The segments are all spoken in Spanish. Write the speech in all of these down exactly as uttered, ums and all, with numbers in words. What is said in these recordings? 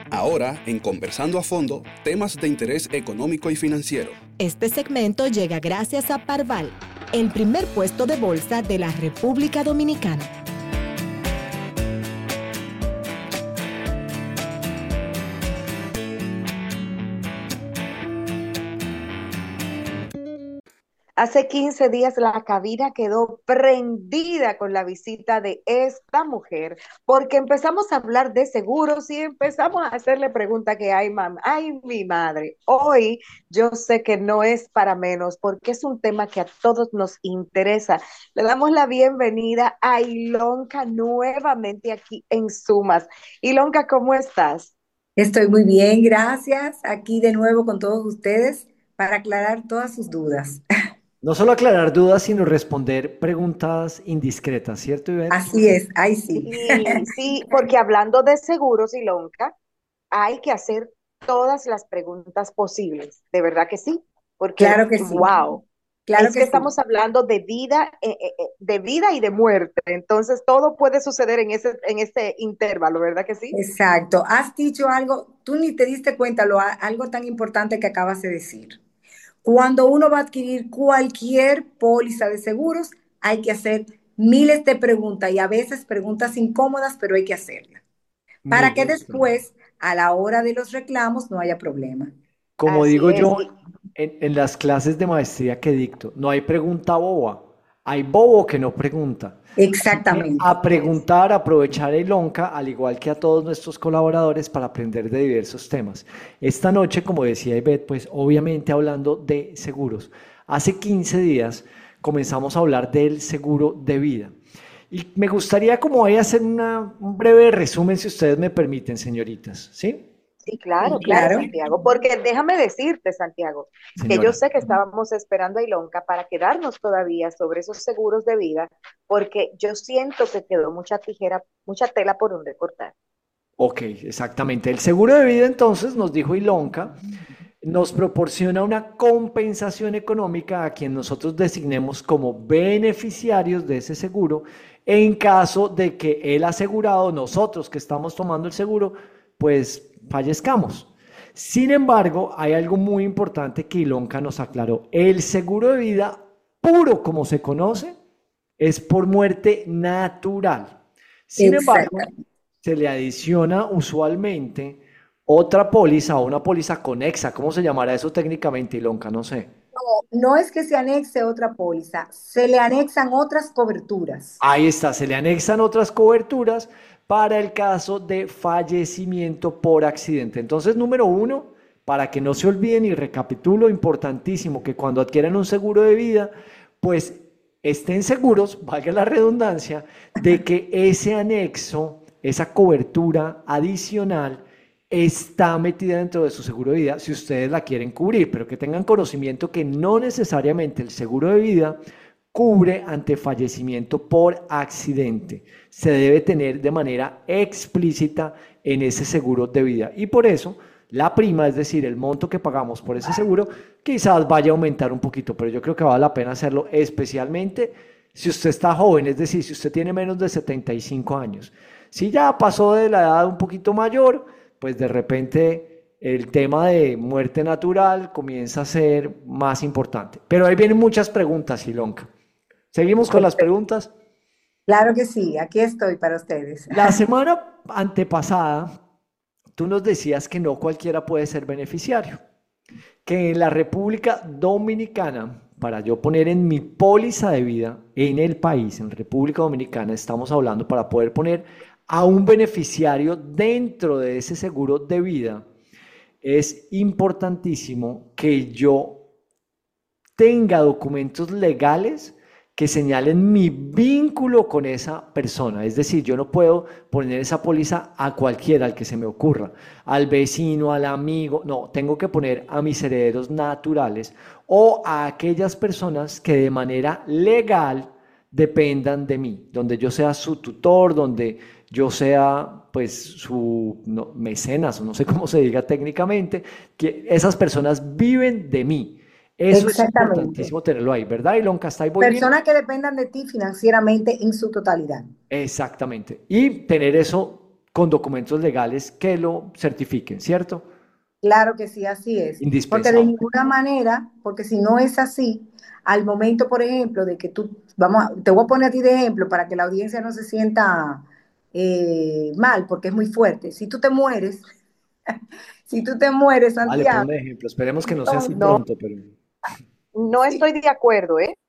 Ahora, en Conversando a Fondo, temas de interés económico y financiero. Este segmento llega gracias a Parval, el primer puesto de bolsa de la República Dominicana. Hace quince días la cabina quedó prendida con la visita de esta mujer, porque empezamos a hablar de seguros y empezamos a hacerle preguntas que, ay, mam, ay, mi madre. Hoy yo sé que no es para menos, porque es un tema que a todos nos interesa. Le damos la bienvenida a Ilonka nuevamente aquí en Sumas. Ilonka, ¿cómo estás? Estoy muy bien, gracias. Aquí de nuevo con todos ustedes para aclarar todas sus dudas. No solo aclarar dudas, sino responder preguntas indiscretas, ¿cierto, Ivette? Así es, ahí sí. Sí, sí, porque hablando de seguros, Ilonka, hay que hacer todas las preguntas posibles, de verdad que sí, porque Claro que sí, wow, claro es que que sí. estamos hablando de vida, eh, eh, eh, de vida y de muerte, entonces todo puede suceder en ese, en ese intervalo, ¿verdad que sí? Exacto. Has dicho algo, tú ni te diste cuenta, lo, algo tan importante que acabas de decir. Cuando uno va a adquirir cualquier póliza de seguros, hay que hacer miles de preguntas y a veces preguntas incómodas, pero hay que hacerlas Me para que gusta. después, a la hora de los reclamos, no haya problema. Como Así digo es. yo Y, en, en las clases de maestría que dicto, no hay pregunta boba, hay bobo que no pregunta. Así que Exactamente. a así es. preguntar, aprovechar el Onca, al igual que a todos nuestros colaboradores, para aprender de diversos temas. Esta noche, como decía Ivette, pues obviamente hablando de seguros. Hace quince días comenzamos a hablar del seguro de vida. Y me gustaría como ahí hacer una- un breve resumen, si ustedes me permiten, señoritas, ¿sí? Sí, Sí, claro, claro, claro. Santiago, porque déjame decirte, Santiago, que yo Señora. sé que estábamos esperando a Ilonka para quedarnos todavía sobre esos seguros de vida, porque yo siento que quedó mucha tijera, mucha tela por donde cortar. Ok, exactamente. El seguro de vida, entonces, nos dijo Ilonka, nos proporciona una compensación económica a quien nosotros designemos como beneficiarios de ese seguro en caso de que el asegurado, nosotros que estamos tomando el seguro, pues fallezcamos. Sin embargo, hay algo muy importante que Ilonka nos aclaró. El seguro de vida puro, como se conoce, es por muerte natural. Sin embargo, Exactamente. se le adiciona usualmente otra póliza o una póliza conexa. ¿Cómo se llamará eso técnicamente, Ilonka? No sé. No, no es que se anexe otra póliza, se le anexan otras coberturas. Ahí está, se le anexan otras coberturas para el caso de fallecimiento por accidente. Entonces, número uno, para que no se olviden y recapitulo, importantísimo que cuando adquieran un seguro de vida, pues estén seguros, valga la redundancia, de que ese anexo, esa cobertura adicional, está metida dentro de su seguro de vida si ustedes la quieren cubrir, pero que tengan conocimiento que no necesariamente el seguro de vida cubre ante fallecimiento por accidente. Se debe tener de manera explícita en ese seguro de vida. Y por eso la prima, es decir, el monto que pagamos por ese seguro, quizás vaya a aumentar un poquito, pero yo creo que vale la pena hacerlo, especialmente si usted está joven, es decir, si usted tiene menos de setenta y cinco años. Si ya pasó de la edad un poquito mayor, pues de repente el tema de muerte natural comienza a ser más importante. Pero ahí vienen muchas preguntas, Ilonka. Seguimos con las preguntas. Claro que sí, aquí estoy para ustedes. La semana antepasada, tú nos decías que no cualquiera puede ser beneficiario, que en la República Dominicana, para yo poner en mi póliza de vida en el país, en República Dominicana, estamos hablando para poder poner a un beneficiario dentro de ese seguro de vida, es importantísimo que yo tenga documentos legales que señalen mi vínculo con esa persona. Es decir, yo no puedo poner esa póliza a cualquiera, al que se me ocurra, al vecino, al amigo. No, tengo que poner a mis herederos naturales o a aquellas personas que de manera legal dependan de mí, donde yo sea su tutor, donde yo sea pues su no, mecenas, o no sé cómo se diga técnicamente, que esas personas viven de mí. Eso es Exactamente. importantísimo tenerlo ahí, ¿verdad, Ilonka? ¿Está ahí voy bien? Personas que dependan de ti financieramente en su totalidad. Exactamente. Y tener eso con documentos legales que lo certifiquen, ¿cierto? Claro que sí, así es. Porque de Indispensable. ninguna manera, porque si no es así, al momento, por ejemplo, de que tú, vamos, a- te voy a poner a ti de ejemplo para que la audiencia no se sienta eh, mal, porque es muy fuerte. Si tú te mueres, si tú te mueres, Vale, Santiago, ponme ejemplo. Esperemos que no sea así No, entonces, pronto, pero no sí, estoy de acuerdo, ¿eh?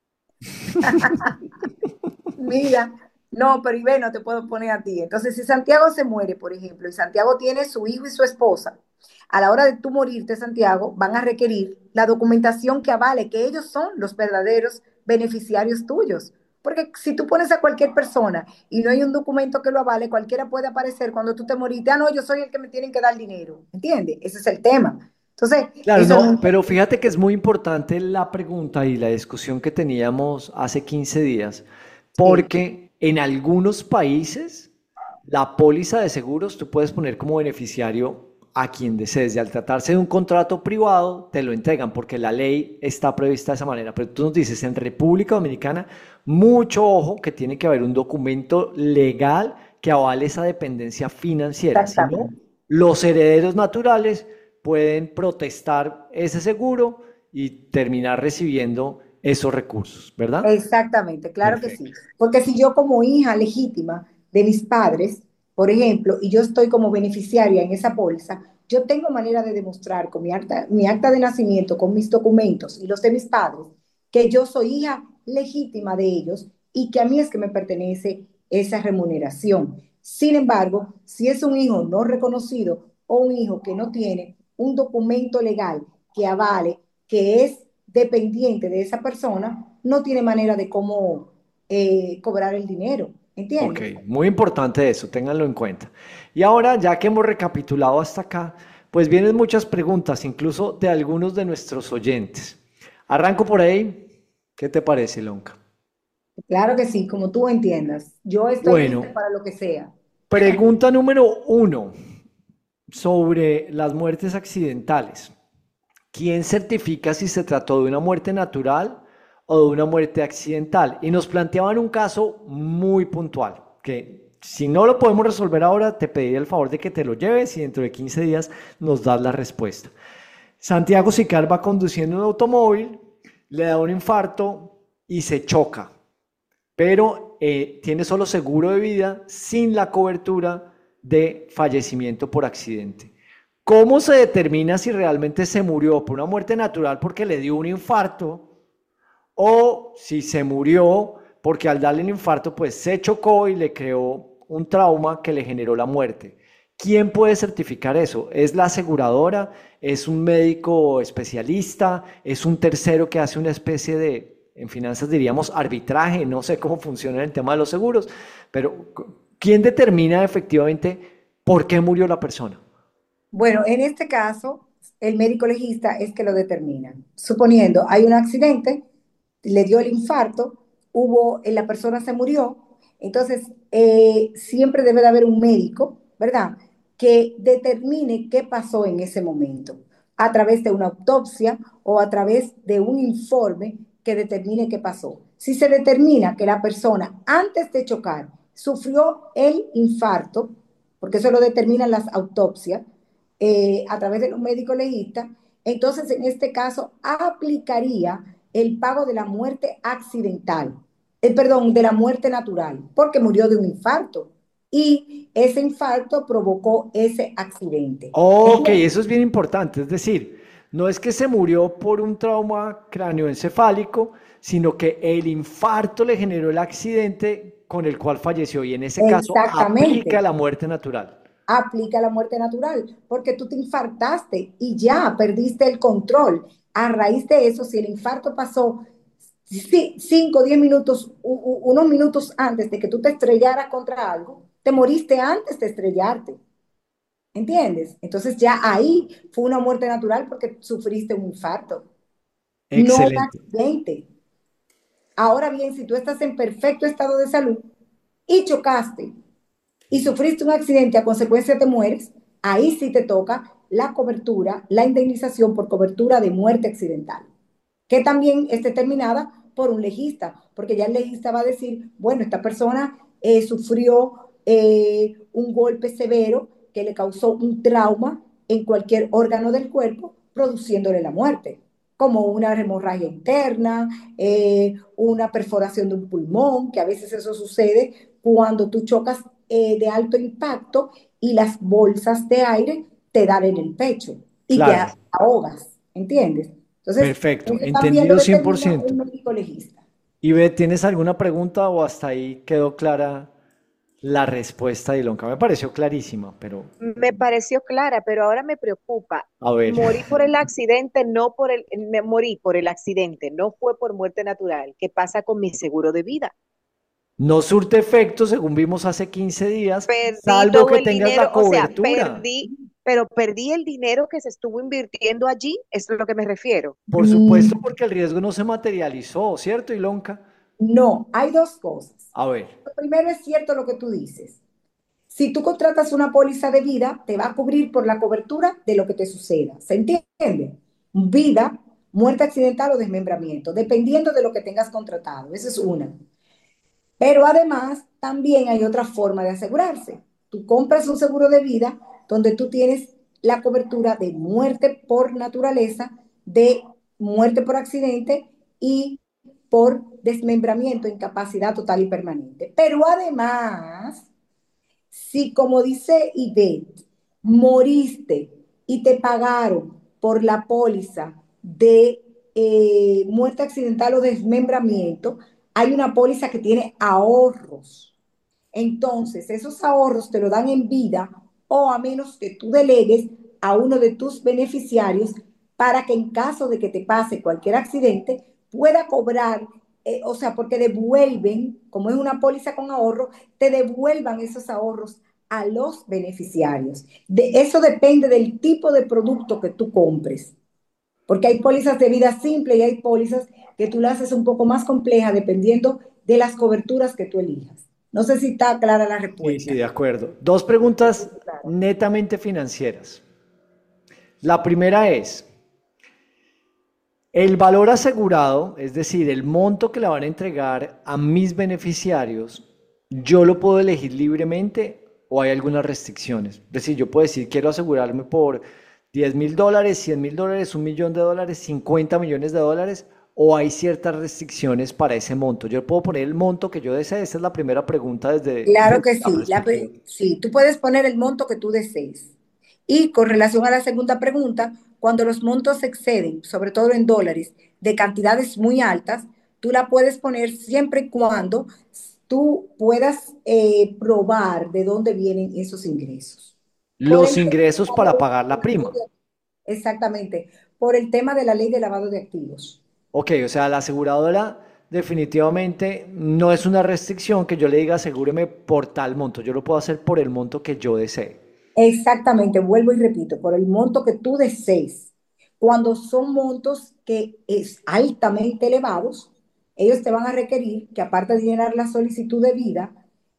mira, no, pero Ibe, no te puedo poner a ti. Entonces, si Santiago se muere, por ejemplo, y Santiago tiene su hijo y su esposa, a la hora de tú morirte, Santiago, van a requerir la documentación que avale que ellos son los verdaderos beneficiarios tuyos. Porque si tú pones a cualquier persona y no hay un documento que lo avale, cualquiera puede aparecer cuando tú te moriste. Ah, no, yo soy el que me tienen que dar dinero. ¿Entiendes? Ese es el tema. Entonces, claro, eso no. no, pero fíjate que es muy importante la pregunta y la discusión que teníamos hace quince días, Sí, porque en algunos países la póliza de seguros tú puedes poner como beneficiario a quien desees. Y al tratarse de un contrato privado, te lo entregan porque la ley está prevista de esa manera. Pero tú nos dices, en República Dominicana, mucho ojo que tiene que haber un documento legal que avale esa dependencia financiera. Si no, exactamente. los herederos naturales pueden protestar ese seguro y terminar recibiendo esos recursos, ¿verdad? Exactamente, claro que sí. Perfecto. Porque si yo como hija legítima de mis padres, por ejemplo, y yo estoy como beneficiaria en esa póliza, yo tengo manera de demostrar con mi acta, mi acta de nacimiento, con mis documentos y los de mis padres, que yo soy hija legítima de ellos y que a mí es que me pertenece esa remuneración. Sin embargo, si es un hijo no reconocido o un hijo que no tiene un documento legal que avale que es dependiente de esa persona, no tiene manera de cómo eh, cobrar el dinero, Ok, ¿entiendes? muy importante eso, ténganlo en cuenta. Y ahora, ya que hemos recapitulado hasta acá, pues vienen muchas preguntas, incluso de algunos de nuestros oyentes. Arranco por ahí. ¿Qué te parece, Lonca? Claro que sí, como tú entiendas. Yo estoy lista Bueno, para lo que sea. pregunta número uno sobre las muertes accidentales. ¿Quién certifica si se trató de una muerte natural o de una muerte accidental? Y nos planteaban un caso muy puntual, que si no lo podemos resolver ahora, te pediría el favor de que te lo lleves y dentro de quince días nos das la respuesta. Santiago Sicar va conduciendo un automóvil, le da un infarto y se choca, pero eh, tiene solo seguro de vida sin la cobertura de fallecimiento por accidente. ¿Cómo se determina si realmente se murió por una muerte natural porque le dio un infarto o si se murió porque al darle un infarto pues se chocó y le creó un trauma que le generó la muerte? ¿Quién puede certificar eso? ¿Es la aseguradora? ¿Es un médico especialista? ¿Es un tercero que hace una especie de, en finanzas diríamos, arbitraje? No sé cómo funciona el tema de los seguros, pero ¿quién determina efectivamente por qué murió la persona? Bueno, en este caso, el médico legista es que lo determina. Suponiendo hay un accidente, le dio el infarto, hubo, eh, la persona se murió, entonces eh, siempre debe de haber un médico, ¿verdad? Que determine qué pasó en ese momento, a través de una autopsia o a través de un informe que determine qué pasó. Si se determina que la persona antes de chocar sufrió el infarto, porque eso lo determinan las autopsias, eh, a través de los médicos legistas, entonces en este caso aplicaría el pago de la muerte accidental, eh, perdón, de la muerte natural, porque murió de un infarto y ese infarto provocó ese accidente. Ok, ¿Entiendes? eso es bien importante. Es decir, no es que se murió por un trauma cráneoencefálico, sino que el infarto le generó el accidente con el cual falleció y en ese caso aplica Exactamente. la muerte natural. Aplica la muerte natural, porque tú te infartaste y ya perdiste el control. A raíz de eso, si el infarto pasó cinco o diez minutos, unos minutos antes de que tú te estrellaras contra algo, te moriste antes de estrellarte. ¿Entiendes? Entonces ya ahí fue una muerte natural porque sufriste un infarto, no un Excelente. accidente. Ahora bien, si tú estás en perfecto estado de salud y chocaste y sufriste un accidente, a consecuencia te mueres, ahí sí te toca la cobertura, la indemnización por cobertura de muerte accidental, que también es determinada por un legista, porque ya el legista va a decir, bueno, esta persona eh, sufrió eh, un golpe severo que le causó un trauma en cualquier órgano del cuerpo, produciéndole la muerte, como una hemorragia interna, eh, una perforación de un pulmón, que a veces eso sucede cuando tú chocas eh, de alto impacto y las bolsas de aire te dan en el pecho y te Claro, ahogas, ¿entiendes? Entonces, perfecto, eso también lo entendido determina un cien por ciento. médico legista. Y ve, ¿tienes alguna pregunta o hasta ahí quedó clara la respuesta de Ilonka? Me pareció clarísima, pero Me pareció clara, pero ahora me preocupa. a ver, Morí por el accidente, no por el, me morí por el accidente, no fue por muerte natural. ¿Qué pasa con mi seguro de vida? no surte efecto según vimos hace quince días, Perdí salvo todo que el tengas dinero, la o sea, cobertura. perdí, pero perdí el dinero que se estuvo invirtiendo allí, eso es a lo que me refiero. Por supuesto, Mm, porque el riesgo no se materializó, ¿cierto, Ilonka? no, hay dos cosas. A ver, Lo primero es cierto lo que tú dices. Si tú contratas una póliza de vida, te va a cubrir por la cobertura de lo que te suceda. ¿Se entiende? Vida, muerte accidental o desmembramiento, dependiendo de lo que tengas contratado. Esa es una. Pero además, también hay otra forma de asegurarse. Tú compras un seguro de vida donde tú tienes la cobertura de muerte por naturaleza, de muerte por accidente y por desmembramiento, incapacidad total y permanente. Pero además, si como dice Ivette, moriste y te pagaron por la póliza de eh, muerte accidental o desmembramiento, hay una póliza que tiene ahorros. Entonces, esos ahorros te lo dan en vida o a menos que tú delegues a uno de tus beneficiarios para que en caso de que te pase cualquier accidente pueda cobrar, eh, o sea, porque devuelven, como es una póliza con ahorro, te devuelvan esos ahorros a los beneficiarios. De, eso depende del tipo de producto que tú compres, porque hay pólizas de vida simple y hay pólizas que tú las haces un poco más compleja dependiendo de las coberturas que tú elijas. No sé si está clara la sí, sí, respuesta. de acuerdo. Dos preguntas netamente financieras. La primera es, el valor asegurado, es decir, el monto que le van a entregar a mis beneficiarios, ¿yo lo puedo elegir libremente o hay algunas restricciones? Es decir, yo puedo decir, quiero asegurarme por diez mil dólares, cien mil dólares, un millón de dólares, cincuenta millones de dólares, o hay ciertas restricciones para ese monto. Yo puedo poner el monto que yo desee. Esa es la primera pregunta desde, Claro desde que la sí. La, perspectiva. sí, tú puedes poner el monto que tú desees. Y con relación a la segunda pregunta, cuando los montos exceden, sobre todo en dólares, de cantidades muy altas, tú la puedes poner siempre y cuando tú puedas eh, probar de dónde vienen esos ingresos. Por Los el tema de ingresos la para ley pagar de la lavado prima. de- exactamente, por el tema de la ley de lavado de activos. Ok, o sea, la aseguradora definitivamente no es una restricción que yo le diga asegúreme por tal monto. Yo lo puedo hacer por el monto que yo desee. Exactamente, vuelvo y repito, por el monto que tú desees. Cuando son montos que es altamente elevados, ellos te van a requerir que aparte de llenar la solicitud de vida,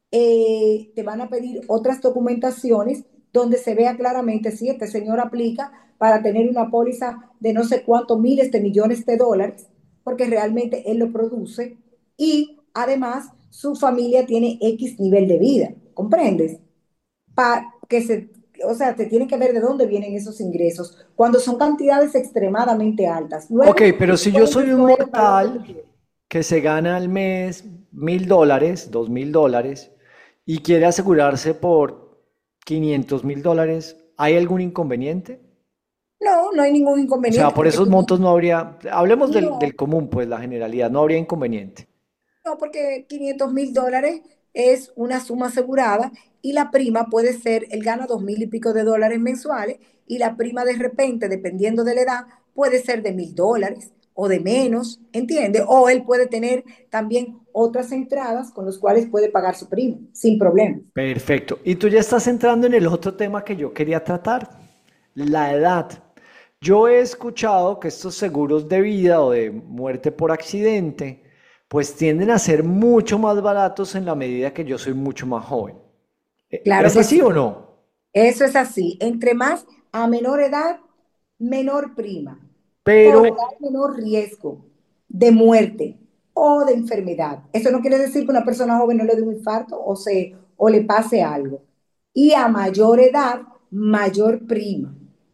eh, te van a pedir otras documentaciones donde se vea claramente si este señor aplica para tener una póliza de no sé cuántos miles de millones de dólares, porque realmente él lo produce y además su familia tiene X nivel de vida, ¿comprendes? Pa- que se, o sea, te tiene que ver de dónde vienen esos ingresos, cuando son cantidades extremadamente altas. Ok, Luego, pero si yo puedes soy un escoger el valor que tú mortal quieras. que se gana al mes mil dólares, dos mil dólares, y quiere asegurarse por quinientos mil dólares, ¿hay algún inconveniente? No, no hay ningún O sea, inconveniente por porque esos tú, montos no habría, hablemos del, del no, común, pues la generalidad, no habría inconveniente. no, porque quinientos mil dólares es una suma asegurada y la prima puede ser, él gana dos mil y pico de dólares mensuales y la prima de repente, dependiendo de la edad, puede ser de mil dólares o de menos, ¿entiende? O él puede tener también otras entradas con las cuales puede pagar su prima sin problema. Perfecto. Y tú ya estás entrando en el otro tema que yo quería tratar, la edad. Yo he escuchado que estos seguros de vida o de muerte por accidente, pues tienden a ser mucho más baratos en la medida que yo soy mucho más joven. ¿E- Claro ¿Es que así o sí. no? Eso es así. Entre más a menor edad, menor prima, Pero, porque hay menor riesgo de muerte o de enfermedad. Eso no quiere decir que una persona joven no le dé un infarto o se, o le pase algo. Y a mayor edad, mayor prima,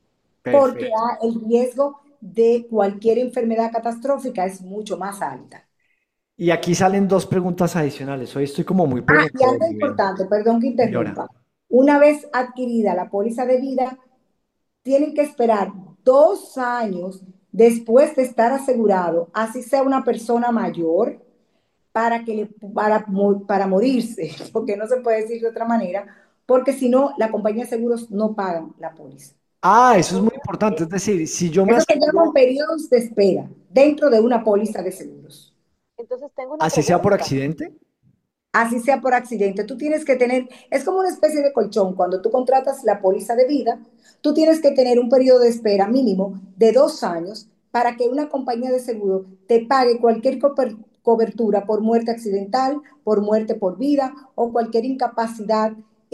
porque Perfecto. ah, el riesgo de cualquier enfermedad catastrófica es mucho más alta. Y aquí salen dos preguntas adicionales. Hoy estoy como muy Ah, y preguntón, algo Ivette. importante, perdón que Señora. interrumpa. Una vez adquirida la póliza de vida, tienen que esperar dos años después de estar asegurado, así sea una persona mayor, para, que le, para, para morirse, porque no se puede decir de otra manera, porque si no, la compañía de seguros no pagan la póliza. Ah, eso es muy importante. Es decir, si yo me Eso se llaman aseguro, periodos de espera dentro de una póliza de seguros. Entonces tengo una así sea por pregunta. accidente. Así sea por accidente, tú tienes que tener, es como una especie de colchón. Cuando tú contratas la póliza de vida, tú tienes que tener un periodo de espera mínimo de dos años para que una compañía de seguro te pague cualquier coper- cobertura por muerte accidental, por muerte por vida o cualquier incapacidad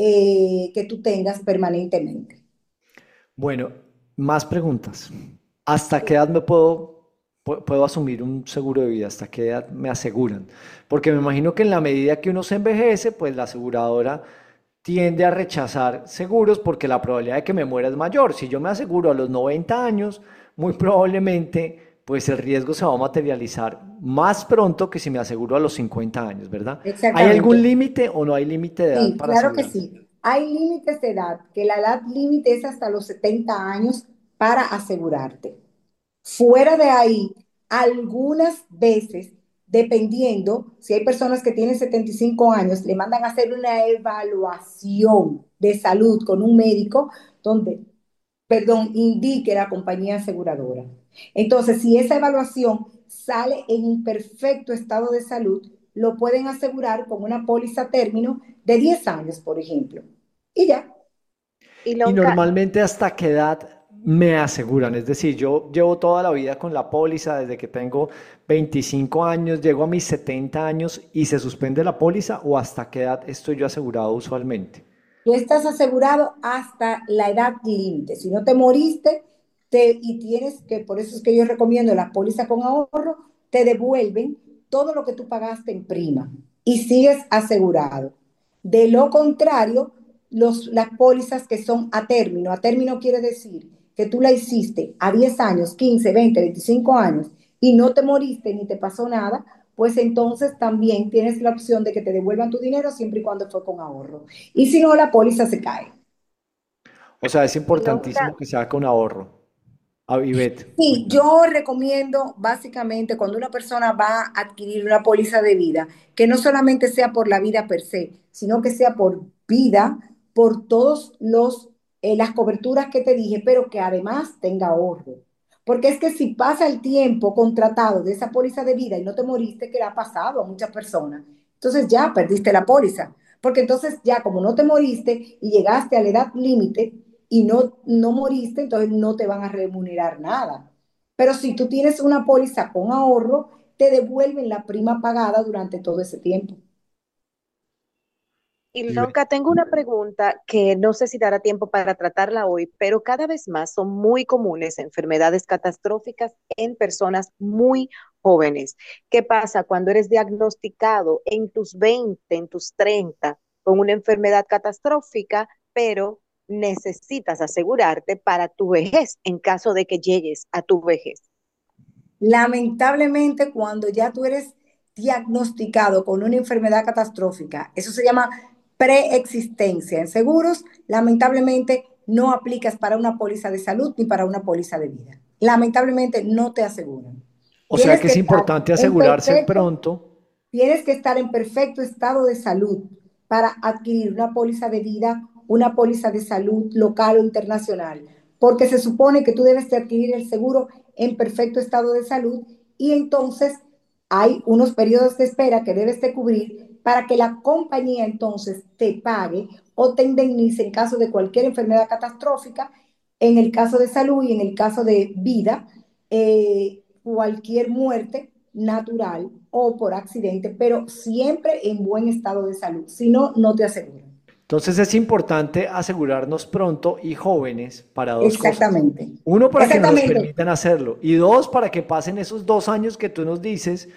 eh, que tú tengas permanentemente. Bueno, más preguntas. ¿Hasta qué edad me puedo, pu- puedo asumir un seguro de vida? ¿Hasta qué edad me aseguran? Porque me imagino que en la medida que uno se envejece, pues la aseguradora tiende a rechazar seguros porque la probabilidad de que me muera es mayor. Si yo me aseguro a los noventa años, muy probablemente pues el riesgo se va a materializar más pronto que si me aseguro a los cincuenta años, ¿verdad? ¿Hay algún Exactamente. límite o no hay límite de edad Sí, para claro que asegurarse? sí. Hay límites de edad, que la edad límite es hasta los setenta años para asegurarte. Fuera de ahí, algunas veces, dependiendo, si hay personas que tienen setenta y cinco años, le mandan a hacer una evaluación de salud con un médico donde, perdón, indique la compañía aseguradora. Entonces, si esa evaluación sale en perfecto estado de salud, lo pueden asegurar con una póliza término de diez años, por ejemplo. Y ya. Y Y Lonka, normalmente hasta qué edad me aseguran, es decir, yo llevo toda la vida con la póliza desde que tengo veinticinco años, llego a mis setenta años y se suspende la póliza o hasta qué edad estoy yo asegurado usualmente. Tú estás asegurado hasta la edad límite. Si no te moriste te, y tienes que, por eso es que yo recomiendo la póliza con ahorro, te devuelven todo lo que tú pagaste en prima y sigues asegurado. De lo contrario, los, las pólizas que son a término, a término quiere decir que tú la hiciste a diez años, quince, veinte, veinticinco años y no te moriste ni te pasó nada, pues entonces también tienes la opción de que te devuelvan tu dinero siempre y cuando fue con ahorro. Y si no, la póliza se cae. O sea, es y Lonka, importantísimo que sea con ahorro. Ah, Ivette, Sí, cuéntame. yo recomiendo básicamente cuando una persona va a adquirir una póliza de vida, que no solamente sea por la vida per se, sino que sea por vida, por todos los eh, las coberturas que te dije, pero que además tenga ahorro. Porque es que si pasa el tiempo contratado de esa póliza de vida y no te moriste, que le ha pasado a muchas personas, entonces ya perdiste la póliza. Porque entonces ya como no te moriste y llegaste a la edad límite, y no, no moriste, entonces no te van a remunerar nada. Pero si tú tienes una póliza con ahorro, te devuelven la prima pagada durante todo ese tiempo. y Ivette. Lonka, tengo una pregunta que no sé si dará tiempo para tratarla hoy, pero cada vez más son muy comunes enfermedades catastróficas en personas muy jóvenes. ¿Qué pasa cuando eres diagnosticado en tus veinte, en tus treinta, con una enfermedad catastrófica, pero necesitas asegurarte para tu vejez en caso de que llegues a tu vejez? Lamentablemente, cuando ya tú eres diagnosticado con una enfermedad catastrófica, eso se llama preexistencia. En seguros, lamentablemente, no aplicas para una póliza de salud ni para una póliza de vida. Lamentablemente, no te aseguran. O sea Tienes que que es estar importante en asegurarse perfecto pronto. Tienes que estar en perfecto estado de salud para adquirir una póliza de vida, una póliza de salud local o internacional, porque se supone que tú debes de adquirir el seguro en perfecto estado de salud y entonces hay unos periodos de espera que debes de cubrir para que la compañía entonces te pague o te indemnice en caso de cualquier enfermedad catastrófica, en el caso de salud y en el caso de vida, eh, cualquier muerte natural o por accidente, pero siempre en buen estado de salud. Si no, no te aseguran. Entonces es importante asegurarnos pronto y jóvenes para dos cosas. Exactamente. Uno, para que nos Exactamente. permitan hacerlo. Y dos, para que pasen esos dos años que tú nos dices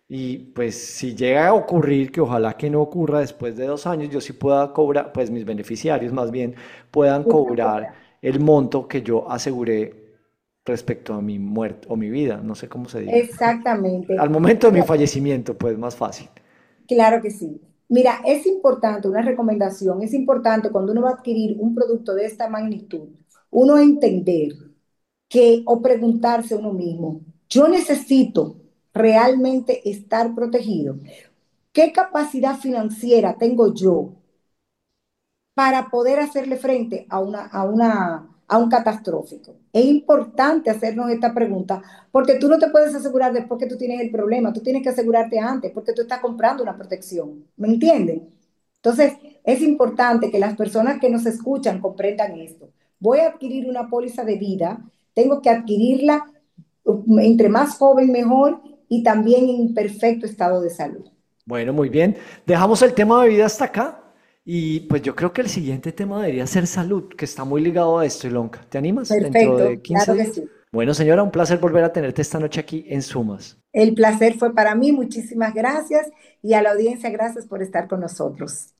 Y pues si llega a ocurrir, que ojalá que no ocurra después de dos años, yo sí pueda cobrar, pues mis beneficiarios más bien puedan cobrar el monto que yo aseguré respecto a mi muerte o mi vida, no sé cómo se diga. Exactamente. Al momento de mi fallecimiento, pues más fácil. Claro que sí. Mira, es importante, una recomendación, es importante cuando uno va a adquirir un producto de esta magnitud, uno entender que o preguntarse a uno mismo, yo necesito realmente estar protegido. ¿Qué capacidad financiera tengo yo para poder hacerle frente a, una, a, una, a un catastrófico? Es importante hacernos esta pregunta porque tú no te puedes asegurar después que tú tienes el problema, tú tienes que asegurarte antes porque tú estás comprando una protección, ¿me entienden? Entonces, es importante que las personas que nos escuchan comprendan esto. Voy a adquirir una póliza de vida, tengo que adquirirla uh, entre más joven mejor y también en perfecto estado de salud. Bueno, muy bien. Dejamos el tema de vida hasta acá y pues yo creo que el siguiente tema debería ser salud, que está muy ligado a esto, Ilonka. ¿Te animas dentro de Perfecto, quince claro que días? sí. Bueno, señora, un placer volver a tenerte esta noche aquí en Sumas. El placer fue para mí, muchísimas gracias y a la audiencia, gracias por estar con nosotros.